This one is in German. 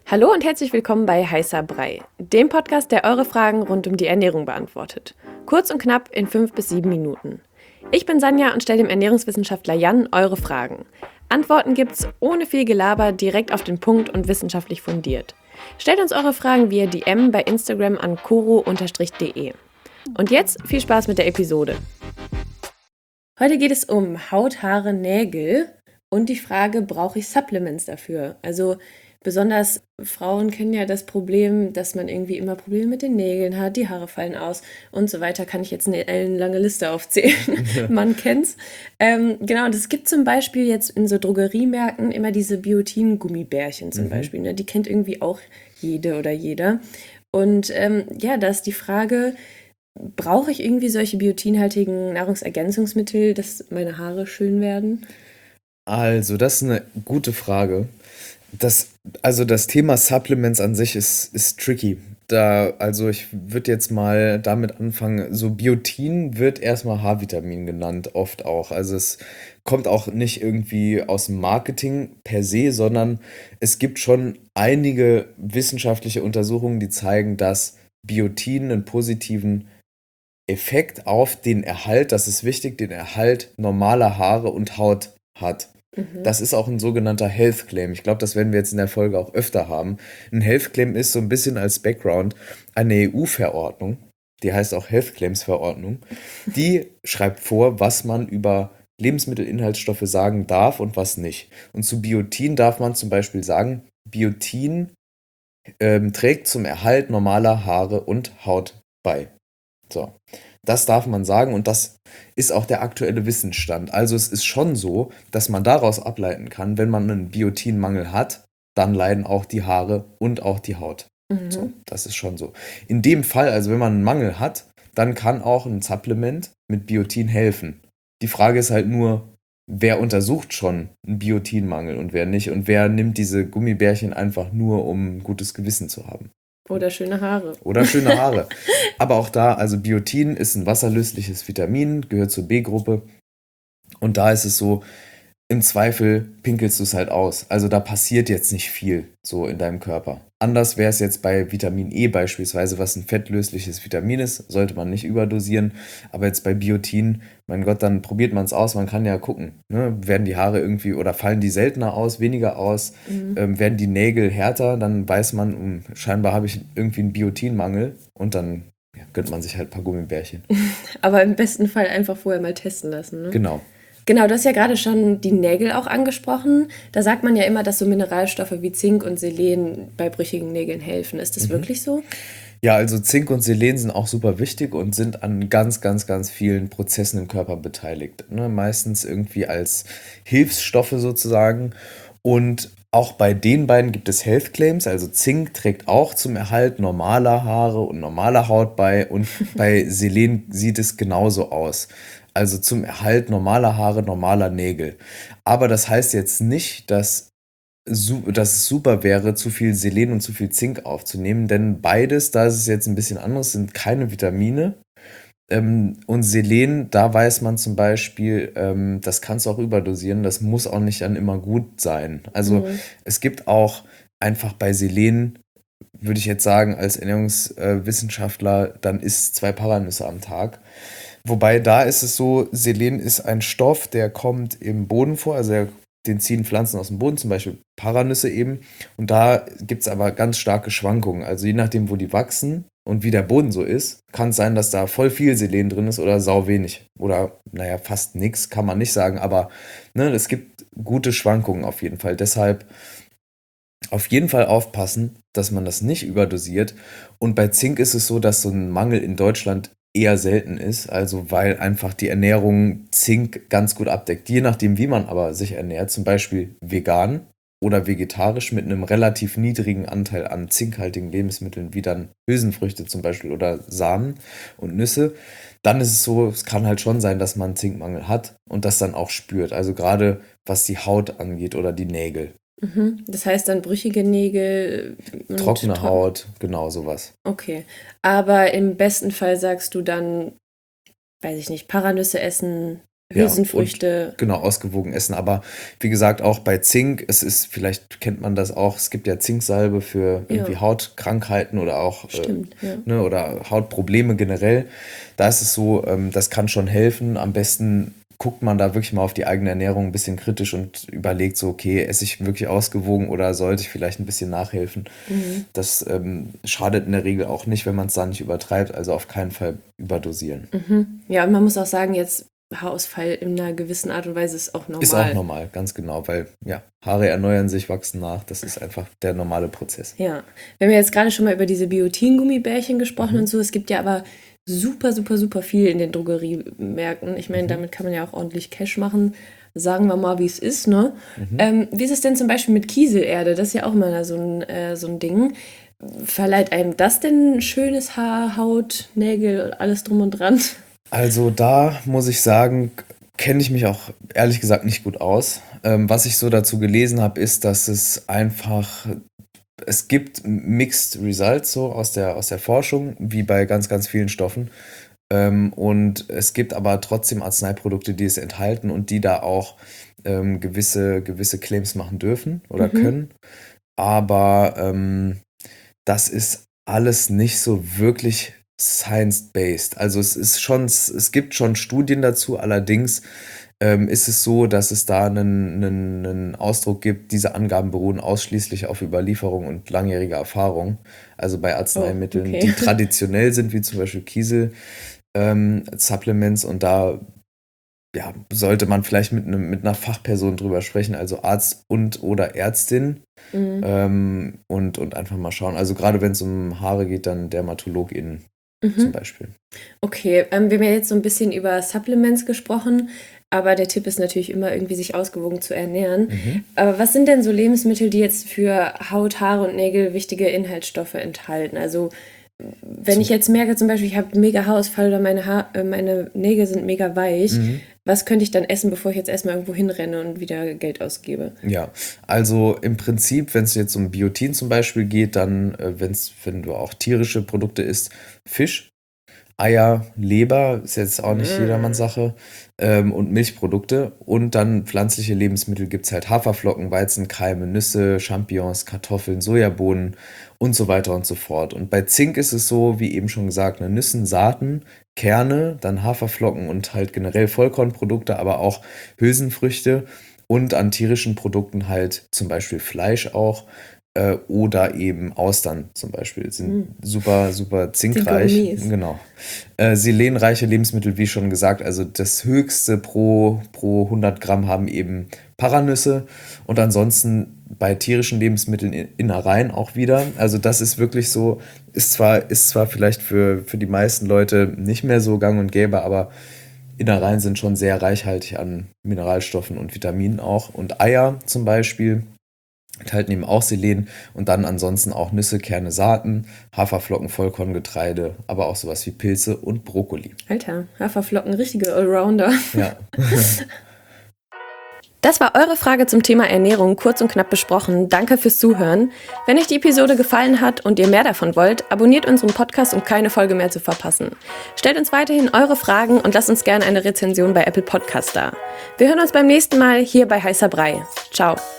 Hallo und herzlich willkommen bei Heißer Brei, dem Podcast, der eure Fragen rund um die Ernährung beantwortet. Kurz und knapp in 5 bis 7 Minuten. Ich bin Sanja und stelle dem Ernährungswissenschaftler Jan eure Fragen. Antworten gibt's ohne viel Gelaber, direkt auf den Punkt und wissenschaftlich fundiert. Stellt uns eure Fragen via DM bei Instagram an koro_de. Und jetzt viel Spaß mit der Episode. Heute geht es um Haut, Haare, Nägel und die Frage, brauche ich Supplements dafür? Also besonders Frauen kennen ja das Problem, dass man irgendwie immer Probleme mit den Nägeln hat, die Haare fallen aus und so weiter. Kann ich jetzt eine lange Liste aufzählen. Man kennt's. Genau, und es gibt zum Beispiel jetzt in so Drogeriemärkten immer diese Biotin-Gummibärchen zum Beispiel. Ne? Die kennt irgendwie auch jede oder jeder. Und ja, da ist die Frage, brauche ich irgendwie solche biotinhaltigen Nahrungsergänzungsmittel, dass meine Haare schön werden? Also, das ist eine gute Frage. Das Thema Supplements an sich ist tricky. Also ich würde jetzt mal damit anfangen, so Biotin wird erstmal Haarvitamin genannt, oft auch. Also es kommt auch nicht irgendwie aus dem Marketing per se, sondern es gibt schon einige wissenschaftliche Untersuchungen, die zeigen, dass Biotin einen positiven Effekt auf den Erhalt, das ist wichtig, den Erhalt normaler Haare und Haut hat. Das ist auch ein sogenannter Health Claim. Ich glaube, das werden wir jetzt in der Folge auch öfter haben. Ein Health Claim ist so ein bisschen als Background eine EU-Verordnung, die heißt auch Health Claims Verordnung. Die schreibt vor, was man über Lebensmittelinhaltsstoffe sagen darf und was nicht. Und zu Biotin darf man zum Beispiel sagen, Biotin trägt zum Erhalt normaler Haare und Haut bei. So, das darf man sagen und das ist auch der aktuelle Wissensstand. Also es ist schon so, dass man daraus ableiten kann, wenn man einen Biotinmangel hat, dann leiden auch die Haare und auch die Haut. So, das ist schon so. In dem Fall, also wenn man einen Mangel hat, dann kann auch ein Supplement mit Biotin helfen. Die Frage ist halt nur, wer untersucht schon einen Biotinmangel und wer nicht und wer nimmt diese Gummibärchen einfach nur, um ein gutes Gewissen zu haben. Oder schöne Haare. Oder schöne Haare. Aber auch da, also Biotin ist ein wasserlösliches Vitamin, gehört zur B-Gruppe. Und da ist es so, im Zweifel pinkelst du es halt aus. Also da passiert jetzt nicht viel so in deinem Körper. Anders wäre es jetzt bei Vitamin E beispielsweise, was ein fettlösliches Vitamin ist, sollte man nicht überdosieren. Aber jetzt bei Biotin, mein Gott, dann probiert man es aus. Man kann ja gucken, ne? Werden die Haare irgendwie oder fallen die seltener aus, weniger aus? Werden die Nägel härter? Dann weiß man, scheinbar habe ich irgendwie einen Biotinmangel und dann ja, gönnt man sich halt ein paar Gummibärchen. Aber im besten Fall einfach vorher mal testen lassen, ne? Genau. Genau, du hast ja gerade schon die Nägel auch angesprochen. Da sagt man ja immer, dass so Mineralstoffe wie Zink und Selen bei brüchigen Nägeln helfen. Ist das wirklich so? Ja, also Zink und Selen sind auch super wichtig und sind an ganz, ganz, ganz vielen Prozessen im Körper beteiligt. Ne? Meistens irgendwie als Hilfsstoffe sozusagen. Und auch bei den beiden gibt es Health Claims. Also Zink trägt auch zum Erhalt normaler Haare und normaler Haut bei. Und bei Selen sieht es genauso aus. Also zum Erhalt normaler Haare, normaler Nägel. Aber das heißt jetzt nicht, dass es super wäre, zu viel Selen und zu viel Zink aufzunehmen, denn beides, da ist es jetzt ein bisschen anders, sind keine Vitamine. Und Selen, da weiß man zum Beispiel, das kannst du auch überdosieren, das muss auch nicht dann immer gut sein. Also es gibt auch einfach bei Selen, würde ich jetzt sagen, als Ernährungswissenschaftler, dann isst 2 Paranüsse am Tag. Wobei da ist es so, Selen ist ein Stoff, der kommt im Boden vor, den ziehen Pflanzen aus dem Boden, zum Beispiel Paranüsse eben. Und da gibt es aber ganz starke Schwankungen. Also je nachdem, wo die wachsen und wie der Boden so ist, kann es sein, dass da voll viel Selen drin ist oder sau wenig. Oder naja, fast nichts, kann man nicht sagen. Aber ne, es gibt gute Schwankungen auf jeden Fall. Deshalb auf jeden Fall aufpassen, dass man das nicht überdosiert. Und bei Zink ist es so, dass so ein Mangel in Deutschland eher selten ist, also weil einfach die Ernährung Zink ganz gut abdeckt. Je nachdem, wie man aber sich ernährt, zum Beispiel vegan oder vegetarisch mit einem relativ niedrigen Anteil an zinkhaltigen Lebensmitteln, wie dann Hülsenfrüchte zum Beispiel oder Samen und Nüsse, dann ist es so, es kann halt schon sein, dass man einen Zinkmangel hat und das dann auch spürt. Also gerade was die Haut angeht oder die Nägel. Das heißt dann brüchige Nägel und Trockene Haut, genau sowas. Okay. Aber im besten Fall sagst du dann, weiß ich nicht, Paranüsse essen, Hülsenfrüchte. Und genau, ausgewogen essen. Aber wie gesagt, auch bei Zink, vielleicht kennt man das auch, es gibt ja Zinksalbe für irgendwie Hautkrankheiten oder auch Stimmt, ja. ne, oder Hautprobleme generell. Da ist es so, das kann schon helfen. Am besten guckt man da wirklich mal auf die eigene Ernährung ein bisschen kritisch und überlegt so, okay, esse ich wirklich ausgewogen oder sollte ich vielleicht ein bisschen nachhelfen? Das schadet in der Regel auch nicht, wenn man es da nicht übertreibt, also auf keinen Fall überdosieren. Ja, und man muss auch sagen, jetzt Haarausfall in einer gewissen Art und Weise ist auch normal. Ist auch normal, ganz genau, weil ja, Haare erneuern sich, wachsen nach, das ist einfach der normale Prozess. Ja, wir haben ja jetzt gerade schon mal über diese Biotin-Gummibärchen gesprochen und so. Es gibt ja aber super, super, super viel in den Drogeriemärkten. Ich meine, damit kann man ja auch ordentlich Cash machen. Sagen wir mal, wie es ist, ne? Wie ist es denn zum Beispiel mit Kieselerde? Das ist ja auch immer so ein Ding. Verleiht einem das denn schönes Haar, Haut, Nägel, alles drum und dran? Also da muss ich sagen, kenne ich mich auch ehrlich gesagt nicht gut aus. Was ich so dazu gelesen habe, ist, dass es gibt Mixed Results so aus der Forschung, wie bei ganz, ganz vielen Stoffen. Und es gibt aber trotzdem Arzneiprodukte, die es enthalten und die da auch gewisse Claims machen dürfen oder können. Aber das ist alles nicht so wirklich science-based. Also es gibt schon Studien dazu, allerdings ist es so, dass es da einen Ausdruck gibt, diese Angaben beruhen ausschließlich auf Überlieferung und langjähriger Erfahrung. Also bei Arzneimitteln, okay. die traditionell sind, wie zum Beispiel Supplements, und da ja, sollte man vielleicht mit einer Fachperson drüber sprechen, also Arzt oder Ärztin, und einfach mal schauen. Also gerade wenn es um Haare geht, dann DermatologInnen zum Beispiel. Okay, wir haben ja jetzt so ein bisschen über Supplements gesprochen, aber der Tipp ist natürlich immer irgendwie, sich ausgewogen zu ernähren. Aber was sind denn so Lebensmittel, die jetzt für Haut, Haare und Nägel wichtige Inhaltsstoffe enthalten? Also wenn ich jetzt merke, zum Beispiel, ich habe mega Haarausfall oder meine Nägel sind mega weich, was könnte ich dann essen, bevor ich jetzt erstmal irgendwo hinrenne und wieder Geld ausgebe? Ja, also im Prinzip, wenn es jetzt um Biotin zum Beispiel geht, dann, wenn du auch tierische Produkte isst, Fisch, Eier, Leber, ist jetzt auch nicht jedermanns Sache, und Milchprodukte. Und dann pflanzliche Lebensmittel gibt es halt Haferflocken, Weizenkeime, Nüsse, Champignons, Kartoffeln, Sojabohnen und so weiter und so fort. Und bei Zink ist es so, wie eben schon gesagt, ne, Nüssen, Saaten, Kerne, dann Haferflocken und halt generell Vollkornprodukte, aber auch Hülsenfrüchte und an tierischen Produkten halt zum Beispiel Fleisch auch. Oder eben Austern zum Beispiel sind super, super zinkreich. Zinkgummis. Genau. Selenreiche Lebensmittel, wie schon gesagt, also das höchste pro 100 Gramm haben eben Paranüsse und ansonsten bei tierischen Lebensmitteln Innereien auch wieder. Also das ist wirklich so, ist zwar vielleicht für die meisten Leute nicht mehr so gang und gäbe, aber Innereien sind schon sehr reichhaltig an Mineralstoffen und Vitaminen auch. Und Eier zum Beispiel enthalten eben auch Selen und dann ansonsten auch Nüsse, Kerne, Saaten, Haferflocken, Vollkorngetreide, aber auch sowas wie Pilze und Brokkoli. Alter, Haferflocken, richtige Allrounder. Ja. Das war eure Frage zum Thema Ernährung, kurz und knapp besprochen. Danke fürs Zuhören. Wenn euch die Episode gefallen hat und ihr mehr davon wollt, abonniert unseren Podcast, um keine Folge mehr zu verpassen. Stellt uns weiterhin eure Fragen und lasst uns gerne eine Rezension bei Apple Podcast da. Wir hören uns beim nächsten Mal hier bei Heißer Brei. Ciao.